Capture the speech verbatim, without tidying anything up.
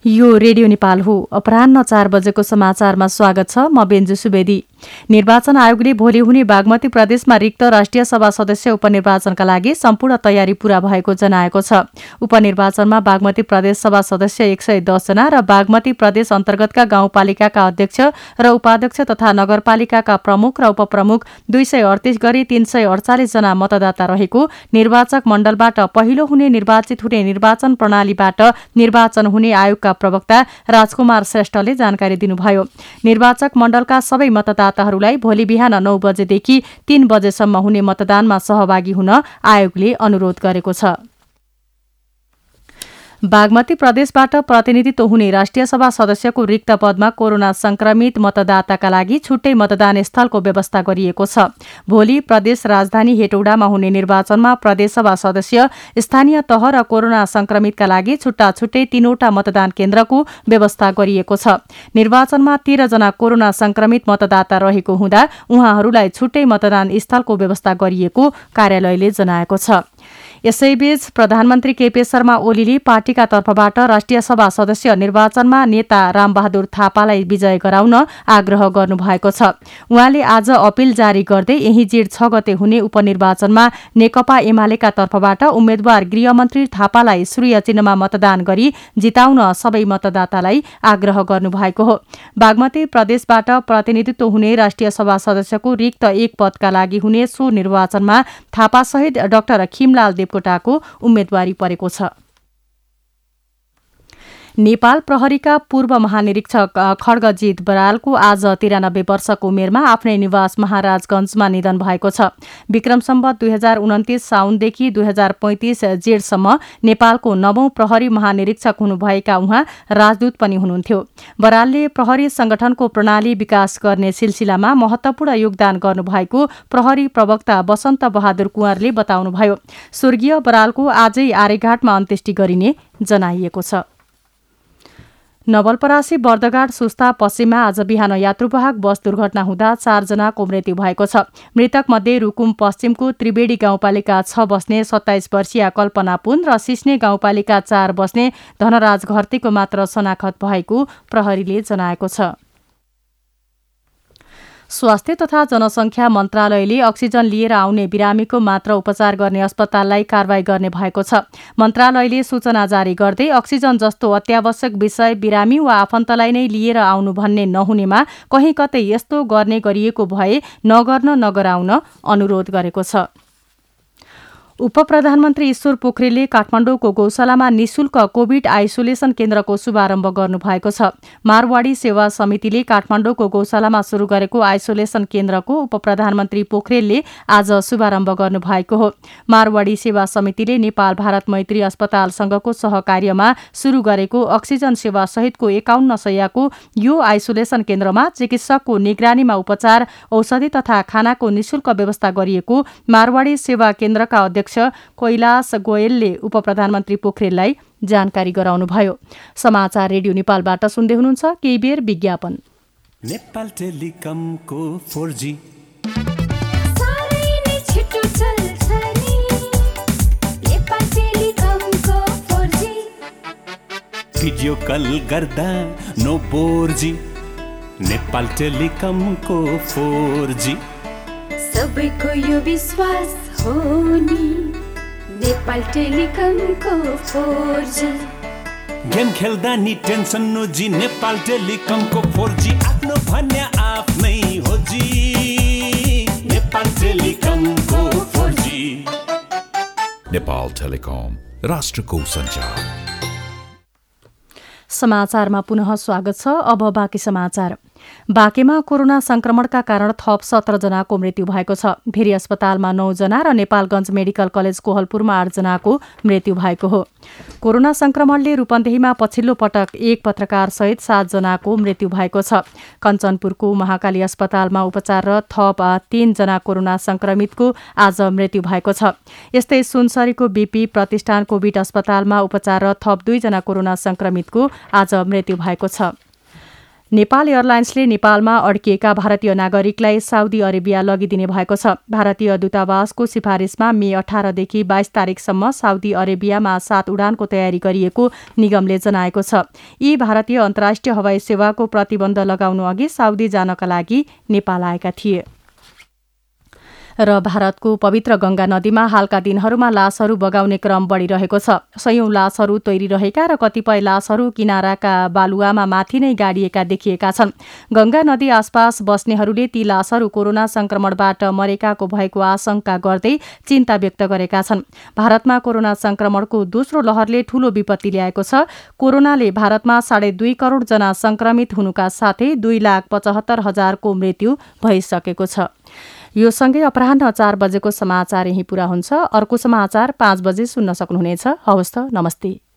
यो रेडियो नेपाल हो। अपराह्न चार बजेको समाचारमा स्वागत छ। म बेन्जु सुवेदी। निर्वाचन आयोगले भोलि हुने बागमती प्रदेशमा रिक्त राष्ट्रिय सभा सदस्य उपनिर्वाचनका लागि सम्पूर्ण तयारी पूरा भएको जनाएको छ। उपनिर्वाचनमा बागमती प्रदेश सभा सदस्य एक सय दस जना र बागमती प्रदेश अन्तर्गतका गाउँपालिकाका अध्यक्ष र उपाध्यक्ष तथा नगरपालिकाका प्रमुख र उपप्रमुख दुई सय अडतीस गरी तीन सय अडचालिस जना मतदाता रहेको निर्वाचक मण्डलबाट पहिलो हुने निर्वाचित हुने निर्वाचन प्रणालीबाट निर्वाचन हुने आयोगका प्रवक्ता राजकुमार श्रेष्ठले जानकारी दिनुभयो। निर्वाचक मण्डलका सबै मतदाताहरूलाई भोलि बिहान नौ बजेदेखि तीन बजेसम्म हुने मतदानमा सहभागी हुन आयोगले अनुरोध गरेको छ। बागमती प्रदेशबाट प्रतिनिधित्व हुने राष्ट्रिय सभा सदस्यको रिक्त पदमा कोरोना संक्रमित मतदाताका लागि छुट्टै मतदान स्थलको व्यवस्था गरिएको छ। भोलि प्रदेश राजधानी हेटौडामा हुने निर्वाचनमा प्रदेशसभा सदस्य, स्थानीय तह र कोरोना संक्रमितका लागि छुट्टा छुट्टै तीनवटा मतदान केन्द्रको व्यवस्था गरिएको छ। निर्वाचनमा तेह्र जना कोरोना संक्रमित मतदाता रहेको हुँदा उहाँहरूलाई छुट्टै मतदान स्थलको व्यवस्था गरिएको कार्यालयले जनाएको छ। यसैबीच प्रधानमन्त्री केपी शर्मा ओलीले पार्टीका तर्फबाट राष्ट्रिय सभा सदस्य निर्वाचनमा नेता रामबहादुर थापालाई विजय गराउन आग्रह गर्नुभएको छ। उहाँले आज अपिल जारी गर्दै यही जेठ छ गते हुने उपनिर्वाचनमा नेकपा एमालेका तर्फबाट उम्मेद्वार गृहमन्त्री थापालाई सूर्य चिन्हमा मतदान गरी जिताउन सबै मतदातालाई आग्रह गर्नुभएको हो। बागमती प्रदेशबाट प्रतिनिधित्व हुने राष्ट्रिय सभा सदस्यको रिक्त एक पदका लागि हुने सो निर्वाचनमा थापासहित डाक्टर खिमलाल देवकोटाको उम्मेदवारी परेको छ। नेपाल प्रहरीका पूर्व महानिरीक्षक खड्गजित बरालको आज तिरानब्बे वर्षको उमेरमा आफ्नै निवास महाराजगंजमा निधन भएको छ। विक्रम सम्वत दुई हजार उन्तिस साउनदेखि दुई हजार पैंतिस जेठसम्म नेपालको नवौं प्रहरी महानिरीक्षक हुनुभएका उहाँ राजदूत पनि हुनुहुन्थ्यो। बरालले प्रहरी संगठनको प्रणाली विकास गर्ने सिलसिलामा महत्वपूर्ण योगदान गर्नुभएको प्रहरी प्रवक्ता वसन्त बहादुर कुँवरले बताउनुभयो। स्वर्गीय बरालको आजै आर्यघाटमा अन्त्येष्टि गरिने जनाइएको छ। नवलपरासी बर्दघाट सुस्ता पश्चिममा आज बिहान यात्रुवाहक बस दुर्घटना हुँदा चारजनाको मृत्यु भएको छ। मृतक मध्ये रुकुम पश्चिमको त्रिवेणी गाउँपालिका छ बस्ने सत्ताइस वर्षीय कल्पना पुन र सिस्ने गाउँपालिका चार बस्ने धनराज घरतीको मात्र शनाखत भएको प्रहरीले जनाएको छ। स्वास्थ्य तथा जनसंख्या मन्त्रालयले अक्सिजन लिएर आउने बिरामीको मात्र उपचार गर्ने अस्पताललाई कारवाही गर्ने भएको छ। मन्त्रालयले सूचना जारी गर्दै अक्सिजन जस्तो अत्यावश्यक विषय बिरामी वा आफन्तलाई नै लिएर आउनु भन्ने नहुनेमा कहीँ कतै यस्तो गर्ने गरिएको भए नगर्न नगराउन अनुरोध गरेको छ। उपप्रधानमन्त्री ईश्वर पोखरेलले काठमाडौँको गौशालामा निशुल्क कोभिड आइसोलेसन केन्द्रको शुभारम्भ गर्नुभएको छ। मारवाडी सेवा समितिले काठमाडौँको गौशालामा शुरू गरेको आइसोलेसन केन्द्रको उपप्रधानमन्त्री पोखरेलले आज शुभारम्भ गर्नुभएको हो। मारवाडी सेवा समितिले नेपाल भारत मैत्री अस्पतालसँगको सहकार्यमा शुरू गरेको अक्सिजन सेवा सहितको एकाउन्न सयको यो आइसोलेसन केन्द्रमा चिकित्सकको निगरानीमा उपचार, औषधि तथा खानाको निशुल्क व्यवस्था गरिएको मारवाडी सेवा केन्द्रका अध्यक्ष कैलाश गोयलले उपप्रधानमन्त्री पोखरेललाई जानकारी गराउनुभयो। समाचार रेडियो नेपालबाट सुन्दै हुनुहुन्छ। केही बेर विज्ञापन। नेपाल टेलिकमको फोर जी भिडियो कल गर्दा नो बोर जी। नेपाल टेलिकमको फोर जी सबैको यो विश्वास हो नि। नेपाल टेलिकमको फोर जी गेम खेल्दा नि टेन्सन नो जी। नेपाल टेलिकमको फोर जी आफ्नो भन्ने आफ्नै हो जी। नेपाल टेलिकमको फोर जी। नेपाल टेलिकम राष्ट्रको सञ्चार। समाचारमा पुनः स्वागत छ। अब बाँकी समाचार। बाँकेमा कोरोना संक्रमणका कारण थप सत्र जनाको मृत्यु भएको छ। भेरी अस्पतालमा नौ जना र नेपालगञ्ज मेडिकल कलेज कोहलपुरमा आठ जनाको मृत्यु भएको हो। कोरोना संक्रमणले रूपन्देहीमा पछिल्लो पटक एक पत्रकार सहित सात जनाको मृत्यु भएको छ। कञ्चनपुरको महाकाली अस्पतालमा उपचाररत थप तीन जना कोरोना संक्रमितको आज मृत्यु भएको छ। यस्तै सुनसरीको बीपी प्रतिष्ठान कोभिड अस्पतालमा उपचाररत थप दुई जना कोरोना संक्रमितको आज मृत्यु भएको छ। नेपाल एयरलाइन्सले नेपालमा अड्किएका भारतीय नागरिकलाई साउदी अरेबिया लगिदिने भएको छ। भारतीय दूतावासको सिफारिसमा मे अठारदेखि बाइस तारिकसम्म साउदी अरेबियामा सात उडानको तयारी गरिएको निगमले जनाएको छ। यी भारतीय अन्तर्राष्ट्रिय हवाई सेवाको प्रतिबन्ध लगाउनु अघि साउदी जानका लागि नेपाल आएका थिए। र भारतको पवित्र गंगा नदीमा हालका दिनहरूमा लासहरू बगाउने क्रम बढ़िरहेको छ। सयौं लासहरू तैरिरहेका र कतिपय लासहरू किनाराका बालुवामा माथि नै गाडिएका देखिएका छन्। गंगा नदी आसपास बस्नेहरूले ती लासहरू कोरोना संक्रमणबाट मरेकाको भएको आशंका गर्दै चिन्ता व्यक्त गरेका छन्। भारतमा कोरोना संक्रमणको दोस्रो लहरले ठूलो विपत्ति ल्याएको छ। कोरोनाले भारतमा साढे दुई करोड़ जना संक्रमित हुनुका साथै दुई लाख पचहत्तर हजारको मृत्यु भइसकेको छ। यो सँगै अपराह्न चार बजेको समाचार यही पूरा हुन्छ। अर्को समाचार पाँच बजे सुन्न सक्नुहुनेछ। हवस् त, नमस्ते।